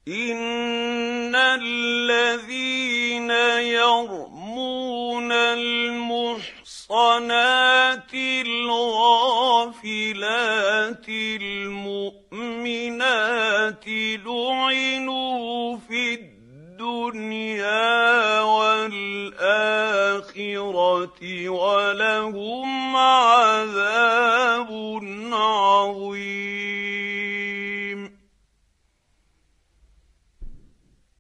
إِنَّ الَّذِينَ يَرْمُونَ الْمُحْصَنَاتِ الْغَافِلَاتِ الْمُؤْمِنَاتِ لُعِنُوا فِي الدُّنْيَا وَالْآخِرَةِ وَلَهُمْ عَذَابٌ عَظِيمٌ.